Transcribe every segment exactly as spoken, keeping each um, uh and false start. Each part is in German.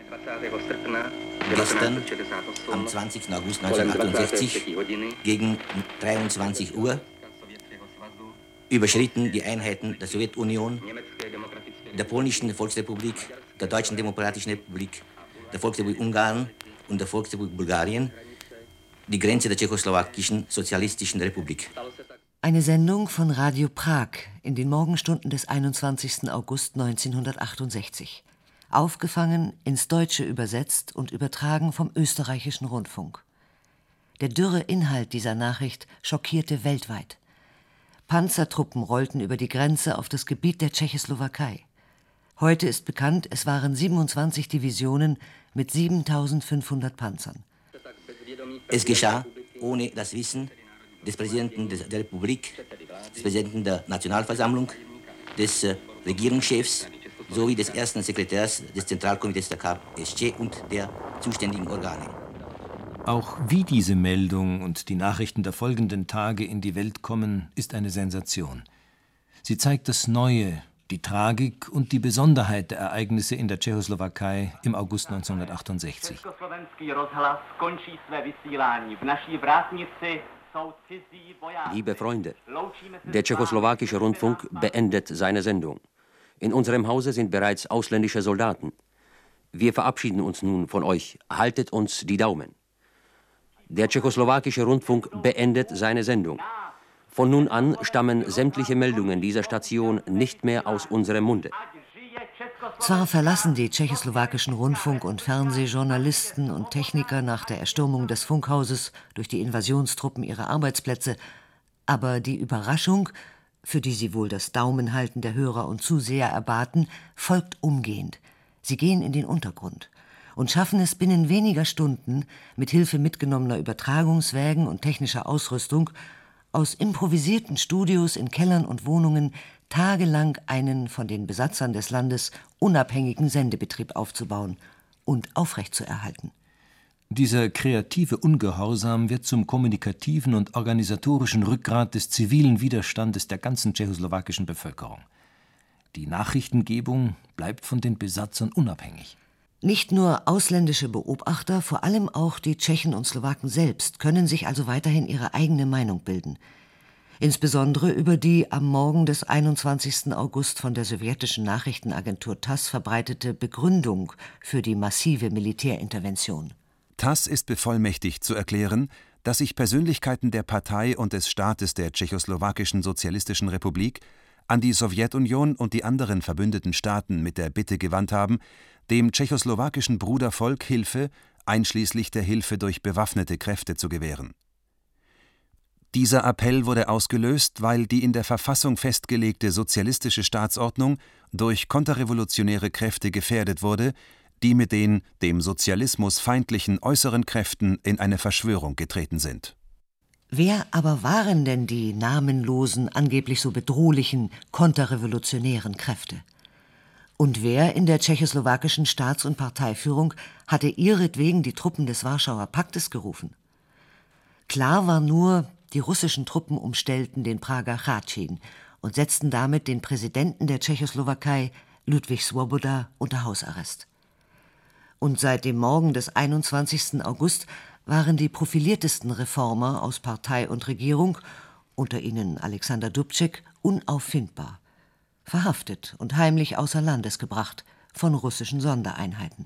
Gestern, am zwanzigsten August neunzehnhundertachtundsechzig, gegen dreiundzwanzig Uhr, überschritten die Einheiten der Sowjetunion, der Polnischen Volksrepublik, der Deutschen Demokratischen Republik, der Volksrepublik Ungarn und der Volksrepublik Bulgarien die Grenze der Tschechoslowakischen Sozialistischen Republik. Eine Sendung von Radio Prag in den Morgenstunden des einundzwanzigsten August neunzehnhundertachtundsechzig. Aufgefangen, ins Deutsche übersetzt und übertragen vom österreichischen Rundfunk. Der dürre Inhalt dieser Nachricht schockierte weltweit. Panzertruppen rollten über die Grenze auf das Gebiet der Tschechoslowakei. Heute ist bekannt, es waren siebenundzwanzig Divisionen mit siebentausendfünfhundert Panzern. Es geschah ohne das Wissen des Präsidenten der Republik, des Präsidenten der Nationalversammlung, des äh, Regierungschefs sowie des ersten Sekretärs des Zentralkomitees der K S C und der zuständigen Organe. Auch wie diese Meldung und die Nachrichten der folgenden Tage in die Welt kommen, ist eine Sensation. Sie zeigt das Neue, die Tragik und die Besonderheit der Ereignisse in der Tschechoslowakei im August neunzehnhundertachtundsechzig. Liebe Freunde, der tschechoslowakische Rundfunk beendet seine Sendung. In unserem Hause sind bereits ausländische Soldaten. Wir verabschieden uns nun von euch. Haltet uns die Daumen. Der tschechoslowakische Rundfunk beendet seine Sendung. Von nun an stammen sämtliche Meldungen dieser Station nicht mehr aus unserem Munde. Zwar verlassen die tschechoslowakischen Rundfunk- und Fernsehjournalisten und Techniker nach der Erstürmung des Funkhauses durch die Invasionstruppen ihre Arbeitsplätze, aber die Überraschung, für die sie wohl das Daumenhalten der Hörer und Zuseher erbaten, folgt umgehend. Sie gehen in den Untergrund und schaffen es binnen weniger Stunden, mit Hilfe mitgenommener Übertragungswägen und technischer Ausrüstung, aus improvisierten Studios in Kellern und Wohnungen tagelang einen von den Besatzern des Landes unabhängigen Sendebetrieb aufzubauen und aufrechtzuerhalten. Dieser kreative Ungehorsam wird zum kommunikativen und organisatorischen Rückgrat des zivilen Widerstandes der ganzen tschechoslowakischen Bevölkerung. Die Nachrichtengebung bleibt von den Besatzern unabhängig. Nicht nur ausländische Beobachter, vor allem auch die Tschechen und Slowaken selbst können sich also weiterhin ihre eigene Meinung bilden. Insbesondere über die am Morgen des einundzwanzigsten August von der sowjetischen Nachrichtenagentur TASS verbreitete Begründung für die massive Militärintervention. TASS ist bevollmächtigt zu erklären, dass sich Persönlichkeiten der Partei und des Staates der Tschechoslowakischen Sozialistischen Republik an die Sowjetunion und die anderen verbündeten Staaten mit der Bitte gewandt haben, dem tschechoslowakischen Brudervolk Hilfe, einschließlich der Hilfe durch bewaffnete Kräfte, zu gewähren. Dieser Appell wurde ausgelöst, weil die in der Verfassung festgelegte sozialistische Staatsordnung durch konterrevolutionäre Kräfte gefährdet wurde, die mit den dem Sozialismus feindlichen äußeren Kräften in eine Verschwörung getreten sind. Wer aber waren denn die namenlosen, angeblich so bedrohlichen, konterrevolutionären Kräfte? Und wer in der tschechoslowakischen Staats- und Parteiführung hatte ihretwegen die Truppen des Warschauer Paktes gerufen? Klar war nur, die russischen Truppen umstellten den Prager Hradschin und setzten damit den Präsidenten der Tschechoslowakei, Ludwig Swoboda, unter Hausarrest. Und seit dem Morgen des einundzwanzigsten August waren die profiliertesten Reformer aus Partei und Regierung, unter ihnen Alexander Dubček, unauffindbar, verhaftet und heimlich außer Landes gebracht von russischen Sondereinheiten.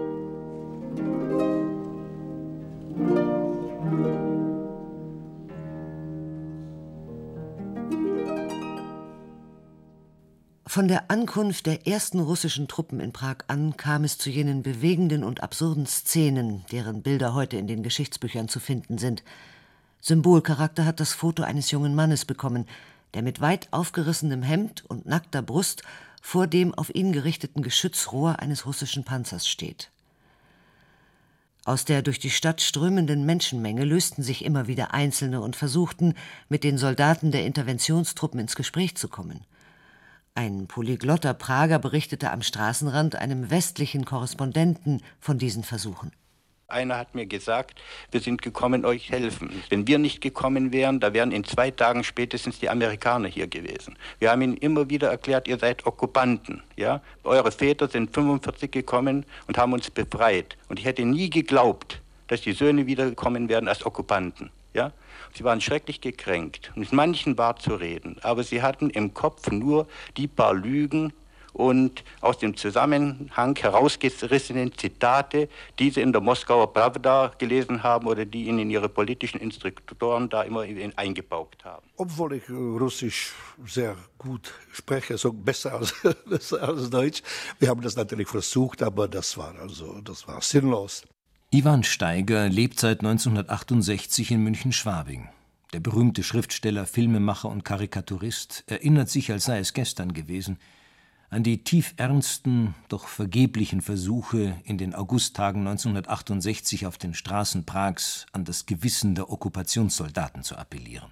Von der Ankunft der ersten russischen Truppen in Prag an kam es zu jenen bewegenden und absurden Szenen, deren Bilder heute in den Geschichtsbüchern zu finden sind. Symbolcharakter hat das Foto eines jungen Mannes bekommen, der mit weit aufgerissenem Hemd und nackter Brust vor dem auf ihn gerichteten Geschützrohr eines russischen Panzers steht. Aus der durch die Stadt strömenden Menschenmenge lösten sich immer wieder Einzelne und versuchten, mit den Soldaten der Interventionstruppen ins Gespräch zu kommen. Ein polyglotter Prager berichtete am Straßenrand einem westlichen Korrespondenten von diesen Versuchen. Einer hat mir gesagt, wir sind gekommen, euch helfen. Wenn wir nicht gekommen wären, da wären in zwei Tagen spätestens die Amerikaner hier gewesen. Wir haben ihnen immer wieder erklärt, ihr seid Okkupanten. Ja? Eure Väter sind fünfundvierzig gekommen und haben uns befreit. Und ich hätte nie geglaubt, dass die Söhne wiederkommen werden als Okkupanten. Ja? Sie waren schrecklich gekränkt. Mit manchen war zu reden, aber sie hatten im Kopf nur die paar Lügen und aus dem Zusammenhang herausgerissenen Zitate, die sie in der Moskauer Pravda gelesen haben oder die ihnen ihre politischen Instruktoren da immer eingebaugt haben. Obwohl ich Russisch sehr gut spreche, so besser als, besser als Deutsch. Wir haben das natürlich versucht, aber das war also, das war sinnlos. Iwan Steiger lebt seit neunzehnhundertachtundsechzig in München-Schwabing. Der berühmte Schriftsteller, Filmemacher und Karikaturist erinnert sich, als sei es gestern gewesen, an die tiefernsten, doch vergeblichen Versuche, in den Augusttagen neunzehnhundertachtundsechzig auf den Straßen Prags an das Gewissen der Okkupationssoldaten zu appellieren.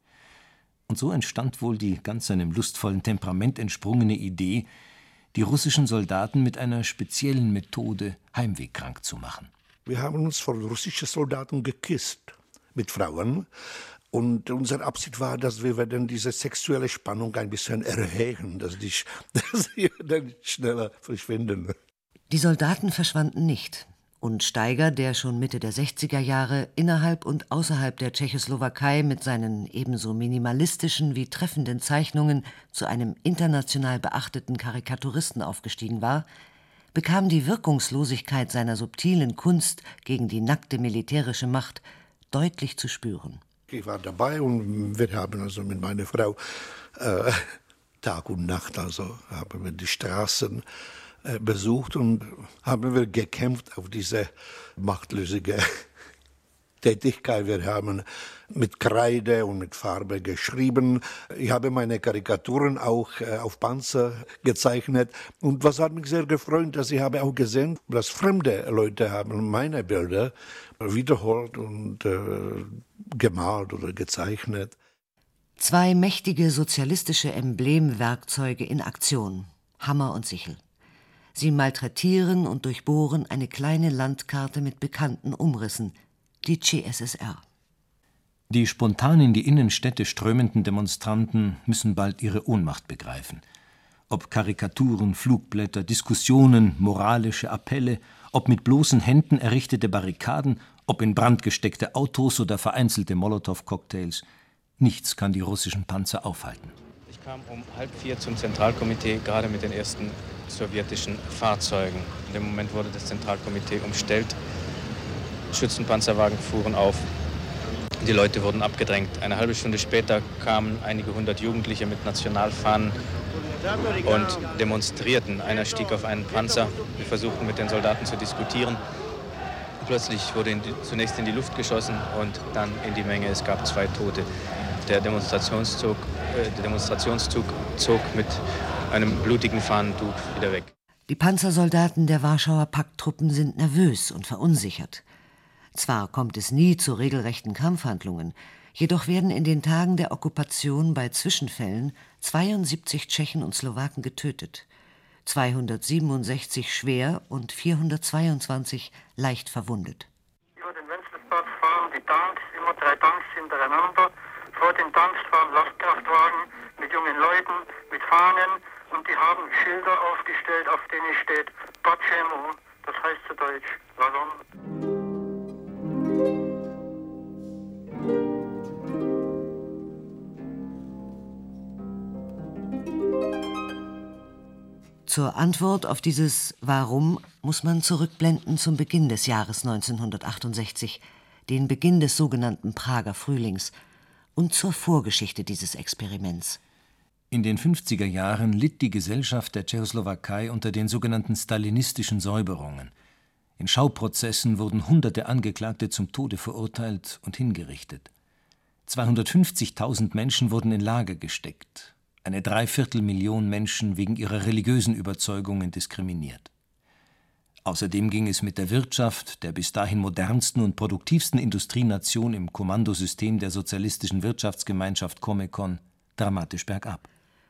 Und so entstand wohl die ganz seinem lustvollen Temperament entsprungene Idee, die russischen Soldaten mit einer speziellen Methode heimwehkrank zu machen. Wir haben uns vor russischen Soldaten geküsst, mit Frauen. Und unsere Absicht war, dass wir werden diese sexuelle Spannung ein bisschen erhöhen, dass die, dass die dann schneller verschwinden. Die Soldaten verschwanden nicht. Und Steiger, der schon Mitte der sechziger Jahre innerhalb und außerhalb der Tschechoslowakei mit seinen ebenso minimalistischen wie treffenden Zeichnungen zu einem international beachteten Karikaturisten aufgestiegen war, bekam die Wirkungslosigkeit seiner subtilen Kunst gegen die nackte militärische Macht deutlich zu spüren. Ich war dabei und wir haben also mit meiner Frau äh, Tag und Nacht also haben wir die Straßen äh, besucht und haben wir gekämpft auf diese machtlösige Tätigkeit. Wir haben mit Kreide und mit Farbe geschrieben. Ich habe meine Karikaturen auch äh, auf Panzer gezeichnet. Und was hat mich sehr gefreut, dass ich habe auch gesehen, dass fremde Leute haben meine Bilder wiederholt und äh, gemalt oder gezeichnet. Zwei mächtige sozialistische Emblemwerkzeuge in Aktion, Hammer und Sichel. Sie malträtieren und durchbohren eine kleine Landkarte mit bekannten Umrissen, die C S S R. Die spontan in die Innenstädte strömenden Demonstranten müssen bald ihre Ohnmacht begreifen. Ob Karikaturen, Flugblätter, Diskussionen, moralische Appelle, ob mit bloßen Händen errichtete Barrikaden, ob in Brand gesteckte Autos oder vereinzelte Molotow-Cocktails. Nichts kann die russischen Panzer aufhalten. Ich kam um halb vier zum Zentralkomitee, gerade mit den ersten sowjetischen Fahrzeugen. In dem Moment wurde das Zentralkomitee umstellt. Schützenpanzerwagen fuhren auf. Die Leute wurden abgedrängt. Eine halbe Stunde später kamen einige hundert Jugendliche mit Nationalfahnen und demonstrierten. Einer stieg auf einen Panzer. Wir versuchten mit den Soldaten zu diskutieren. Plötzlich wurde in die, zunächst in die Luft geschossen und dann in die Menge. Es gab zwei Tote. Der Demonstrationszug, äh, der Demonstrationszug zog mit einem blutigen Fahnentuch wieder weg. Die Panzersoldaten der Warschauer Pakttruppen sind nervös und verunsichert. Zwar kommt es nie zu regelrechten Kampfhandlungen, jedoch werden in den Tagen der Okkupation bei Zwischenfällen zweiundsiebzig Tschechen und Slowaken getötet, zweihundertsiebenundsechzig schwer und vierhundertzweiundzwanzig leicht verwundet. Über den Wenzelsplatz fahren die Tanks, immer drei Tanks hintereinander. Vor den Tanks fahren Lastkraftwagen mit jungen Leuten, mit Fahnen, und die haben Schilder aufgestellt, auf denen steht Почему, das heißt zu Deutsch, warum. Zur Antwort auf dieses Warum muss man zurückblenden zum Beginn des Jahres neunzehnhundertachtundsechzig, den Beginn des sogenannten Prager Frühlings, und zur Vorgeschichte dieses Experiments. In den fünfziger Jahren litt die Gesellschaft der Tschechoslowakei unter den sogenannten stalinistischen Säuberungen. In Schauprozessen wurden hunderte Angeklagte zum Tode verurteilt und hingerichtet. zweihundertfünfzigtausend Menschen wurden in Lager gesteckt. Eine Dreiviertelmillion Menschen wegen ihrer religiösen Überzeugungen diskriminiert. Außerdem ging es mit der Wirtschaft der bis dahin modernsten und produktivsten Industrienation im Kommandosystem der sozialistischen Wirtschaftsgemeinschaft Comecon dramatisch bergab.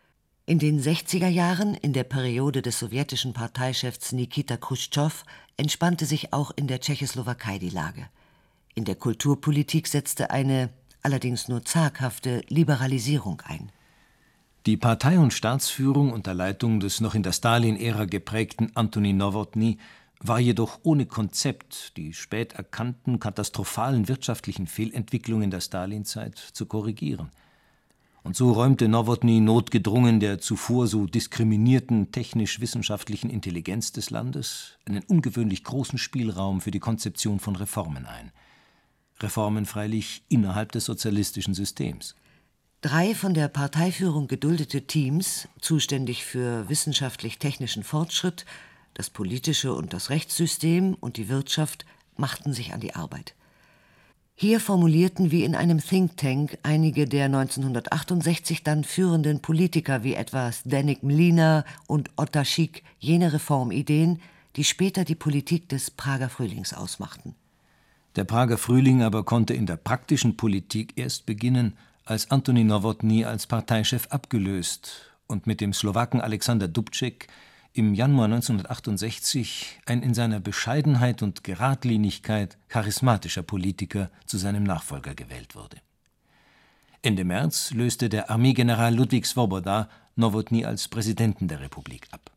In den sechziger Jahren, in der Periode des sowjetischen Parteichefs Nikita Chruschtschow, entspannte sich auch in der Tschechoslowakei die Lage. In der Kulturpolitik setzte eine, allerdings nur zaghafte, Liberalisierung ein. Die Partei- und Staatsführung unter Leitung des noch in der Stalin-Ära geprägten Antoni Nowotny war jedoch ohne Konzept, die spät erkannten katastrophalen wirtschaftlichen Fehlentwicklungen der Stalinzeit zu korrigieren. Und so räumte Nowotny notgedrungen der zuvor so diskriminierten technisch-wissenschaftlichen Intelligenz des Landes einen ungewöhnlich großen Spielraum für die Konzeption von Reformen ein. Reformen freilich innerhalb des sozialistischen Systems. Drei von der Parteiführung geduldete Teams, zuständig für wissenschaftlich-technischen Fortschritt, das politische und das Rechtssystem und die Wirtschaft, machten sich an die Arbeit. Hier formulierten wie in einem Think Tank einige der neunzehnhundertachtundsechzig dann führenden Politiker wie etwa Zdeněk Mlýnar und Ottokar Schick jene Reformideen, die später die Politik des Prager Frühlings ausmachten. Der Prager Frühling aber konnte in der praktischen Politik erst beginnen, als Antoni Nowotny als Parteichef abgelöst und mit dem Slowaken Alexander Dubček im Januar neunzehnhundertachtundsechzig ein in seiner Bescheidenheit und Geradlinigkeit charismatischer Politiker zu seinem Nachfolger gewählt wurde. Ende März löste der Armeegeneral Ludvík Svoboda Nowotny als Präsidenten der Republik ab.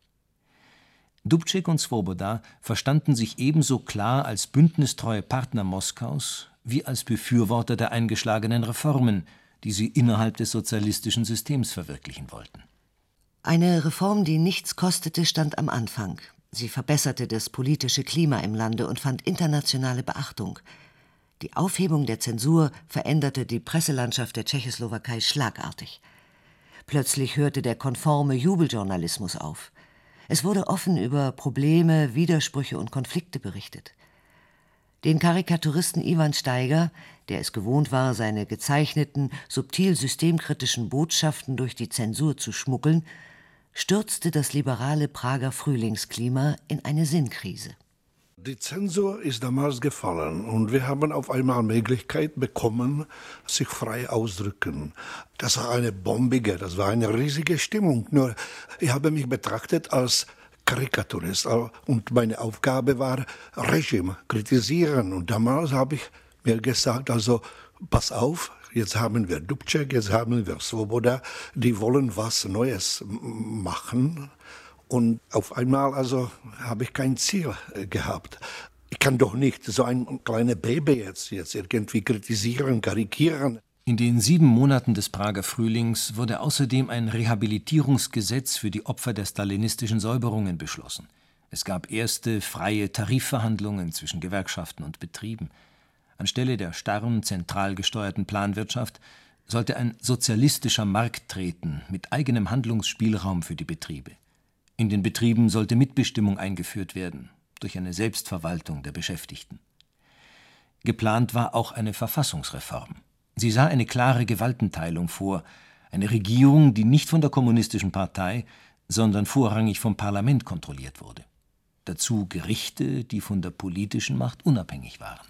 Dubček und Svoboda verstanden sich ebenso klar als bündnistreue Partner Moskaus wie als Befürworter der eingeschlagenen Reformen, die sie innerhalb des sozialistischen Systems verwirklichen wollten. Eine Reform, die nichts kostete, stand am Anfang. Sie verbesserte das politische Klima im Lande und fand internationale Beachtung. Die Aufhebung der Zensur veränderte die Presselandschaft der Tschechoslowakei schlagartig. Plötzlich hörte der konforme Jubeljournalismus auf. Es wurde offen über Probleme, Widersprüche und Konflikte berichtet. Den Karikaturisten Iwan Steiger, der es gewohnt war, seine gezeichneten, subtil systemkritischen Botschaften durch die Zensur zu schmuggeln, stürzte das liberale Prager Frühlingsklima in eine Sinnkrise. Die Zensur ist damals gefallen und wir haben auf einmal Möglichkeit bekommen, sich frei auszudrücken. Das war eine bombige, das war eine riesige Stimmung. Nur ich habe mich betrachtet als Karikaturist und meine Aufgabe war Regime kritisieren. Und damals habe ich mir gesagt, also pass auf, jetzt haben wir Dubček, jetzt haben wir Svoboda, die wollen was Neues machen. Und auf einmal also habe ich kein Ziel gehabt. Ich kann doch nicht so ein kleines Baby jetzt, jetzt irgendwie kritisieren, karikieren. In den sieben Monaten des Prager Frühlings wurde außerdem ein Rehabilitierungsgesetz für die Opfer der stalinistischen Säuberungen beschlossen. Es gab erste freie Tarifverhandlungen zwischen Gewerkschaften und Betrieben. Anstelle der starren, zentral gesteuerten Planwirtschaft sollte ein sozialistischer Markt treten, mit eigenem Handlungsspielraum für die Betriebe. In den Betrieben sollte Mitbestimmung eingeführt werden, durch eine Selbstverwaltung der Beschäftigten. Geplant war auch eine Verfassungsreform. Sie sah eine klare Gewaltenteilung vor, eine Regierung, die nicht von der Kommunistischen Partei, sondern vorrangig vom Parlament kontrolliert wurde. Dazu Gerichte, die von der politischen Macht unabhängig waren.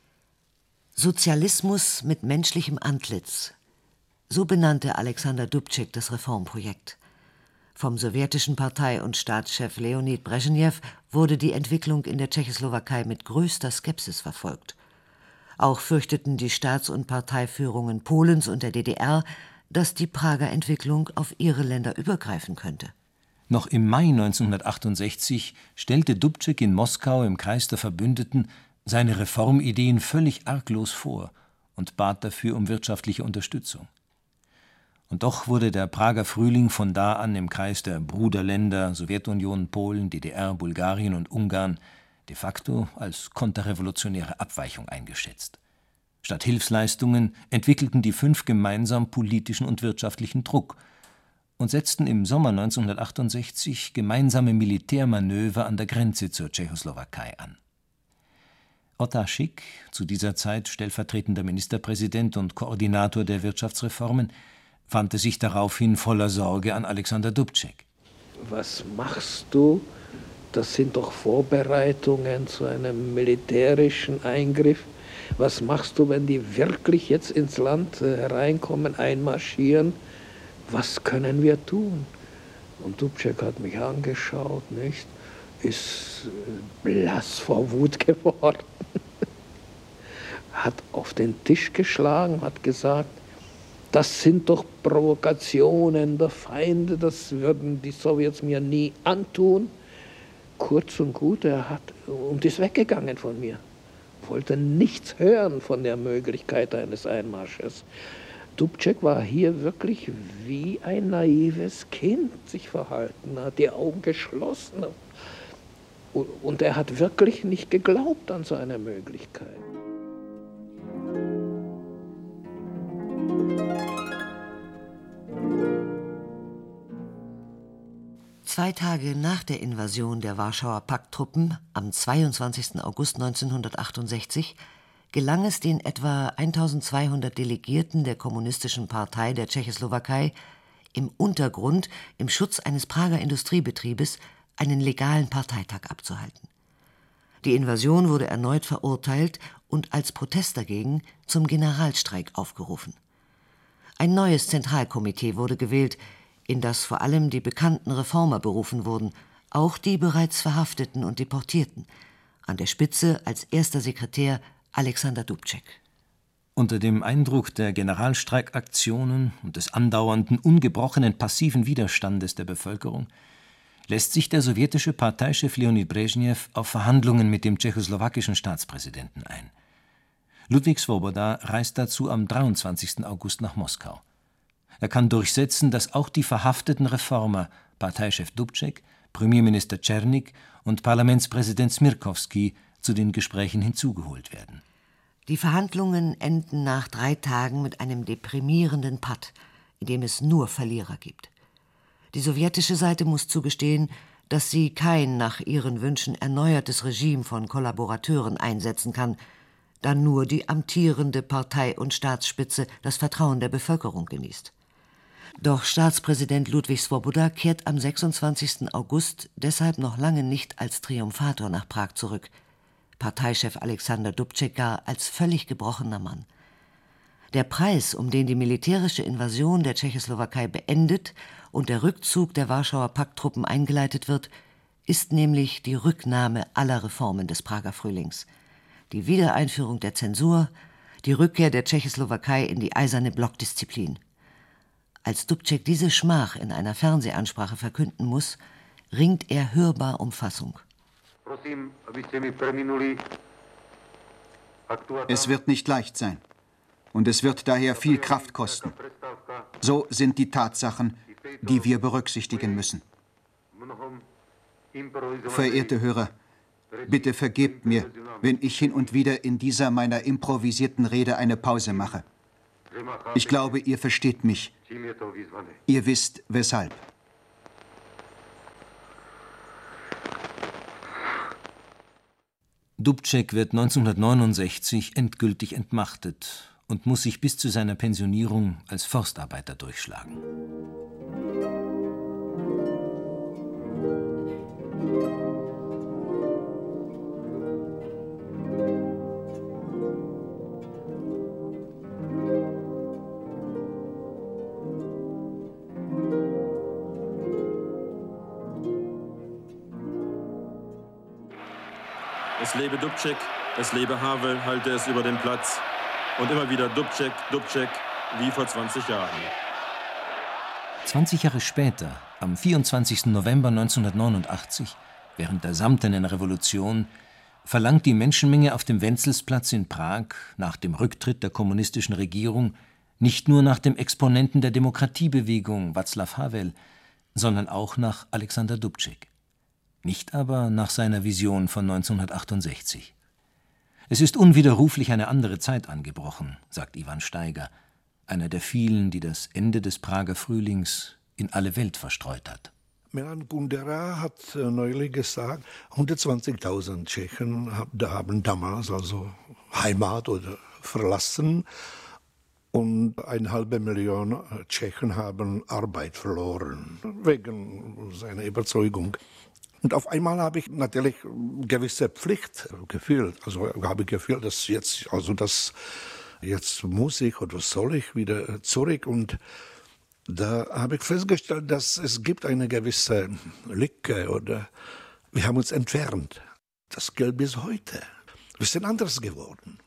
Sozialismus mit menschlichem Antlitz. So benannte Alexander Dubček das Reformprojekt. Vom sowjetischen Partei- und Staatschef Leonid Breschnew wurde die Entwicklung in der Tschechoslowakei mit größter Skepsis verfolgt. Auch fürchteten die Staats- und Parteiführungen Polens und der D D R, dass die Prager Entwicklung auf ihre Länder übergreifen könnte. Noch im Mai neunzehnhundertachtundsechzig stellte Dubček in Moskau im Kreis der Verbündeten seine Reformideen völlig arglos vor und bat dafür um wirtschaftliche Unterstützung. Und doch wurde der Prager Frühling von da an im Kreis der Bruderländer Sowjetunion, Polen, D D R, Bulgarien und Ungarn de facto als konterrevolutionäre Abweichung eingeschätzt. Statt Hilfsleistungen entwickelten die fünf gemeinsam politischen und wirtschaftlichen Druck und setzten im Sommer neunzehnhundertachtundsechzig gemeinsame Militärmanöver an der Grenze zur Tschechoslowakei an. Ottokar Schick, zu dieser Zeit stellvertretender Ministerpräsident und Koordinator der Wirtschaftsreformen, wandte sich daraufhin voller Sorge an Alexander Dubček. Was machst du? Das sind doch Vorbereitungen zu einem militärischen Eingriff. Was machst du, wenn die wirklich jetzt ins Land hereinkommen, einmarschieren? Was können wir tun? Und Dubček hat mich angeschaut, nicht? Ist blass vor Wut geworden, hat auf den Tisch geschlagen, hat gesagt, das sind doch Provokationen der Feinde, das würden die Sowjets mir nie antun. Kurz und gut, er hat und ist weggegangen von mir. Wollte nichts hören von der Möglichkeit eines Einmarsches. Dubček war hier wirklich wie ein naives Kind sich verhalten, hat die Augen geschlossen. Und er hat wirklich nicht geglaubt an so eine Möglichkeit. Zwei Tage nach der Invasion der Warschauer Pakttruppen am zweiundzwanzigsten August neunzehnhundertachtundsechzig gelang es den etwa eintausendzweihundert Delegierten der Kommunistischen Partei der Tschechoslowakei, im Untergrund, im Schutz eines Prager Industriebetriebes, einen legalen Parteitag abzuhalten. Die Invasion wurde erneut verurteilt und als Protest dagegen zum Generalstreik aufgerufen. Ein neues Zentralkomitee wurde gewählt, in das vor allem die bekannten Reformer berufen wurden, auch die bereits Verhafteten und Deportierten, an der Spitze als erster Sekretär Alexander Dubček. Unter dem Eindruck der Generalstreikaktionen und des andauernden, ungebrochenen passiven Widerstandes der Bevölkerung lässt sich der sowjetische Parteichef Leonid Breschnew auf Verhandlungen mit dem tschechoslowakischen Staatspräsidenten ein. Ludvík Svoboda reist dazu am dreiundzwanzigsten August nach Moskau. Er kann durchsetzen, dass auch die verhafteten Reformer, Parteichef Dubček, Premierminister Černík und Parlamentspräsident Smirkowski zu den Gesprächen hinzugeholt werden. Die Verhandlungen enden nach drei Tagen mit einem deprimierenden Patt, in dem es nur Verlierer gibt. Die sowjetische Seite muss zugestehen, dass sie kein nach ihren Wünschen erneuertes Regime von Kollaborateuren einsetzen kann, da nur die amtierende Partei- und Staatsspitze das Vertrauen der Bevölkerung genießt. Doch Staatspräsident Ludvík Svoboda kehrt am sechsundzwanzigsten August deshalb noch lange nicht als Triumphator nach Prag zurück, Parteichef Alexander Dubček gar als völlig gebrochener Mann. Der Preis, um den die militärische Invasion der Tschechoslowakei beendet und der Rückzug der Warschauer Pakttruppen eingeleitet wird, ist nämlich die Rücknahme aller Reformen des Prager Frühlings, die Wiedereinführung der Zensur, die Rückkehr der Tschechoslowakei in die eiserne Blockdisziplin. Als Dubček diese Schmach in einer Fernsehansprache verkünden muss, ringt er hörbar um Fassung. Es wird nicht leicht sein. Und es wird daher viel Kraft kosten. So sind die Tatsachen, die wir berücksichtigen müssen. Verehrte Hörer, bitte vergebt mir, wenn ich hin und wieder in dieser meiner improvisierten Rede eine Pause mache. Ich glaube, ihr versteht mich. Ihr wisst, weshalb. Dubček wird neunzehnhundertneunundsechzig endgültig entmachtet und muss sich bis zu seiner Pensionierung als Forstarbeiter durchschlagen. Es lebe Dubček, es lebe Havel, halte es über den Platz. Und immer wieder Dubček, Dubček, wie vor zwanzig Jahren. zwanzig Jahre später, am vierundzwanzigsten November neunzehnhundertneunundachtzig, während der Samtenen Revolution, verlangt die Menschenmenge auf dem Wenzelsplatz in Prag nach dem Rücktritt der kommunistischen Regierung nicht nur nach dem Exponenten der Demokratiebewegung Václav Havel, sondern auch nach Alexander Dubček. Nicht aber nach seiner Vision von neunzehnhundertachtundsechzig. Es ist unwiderruflich eine andere Zeit angebrochen, sagt Ivan Steiger, einer der vielen, die das Ende des Prager Frühlings in alle Welt verstreut hat. Milan Kundera hat neulich gesagt, hundertzwanzigtausend Tschechen haben damals also Heimat oder verlassen und eine halbe Million Tschechen haben Arbeit verloren, wegen seiner Überzeugung. Und auf einmal habe ich natürlich gewisse Pflicht gefühlt. Also habe ich gefühlt, dass jetzt, also das, jetzt muss ich oder soll ich wieder zurück. Und Da habe ich festgestellt, dass es gibt eine gewisse Lücke oder wir haben uns entfernt. Das gilt bis heute. Wir sind anders geworden.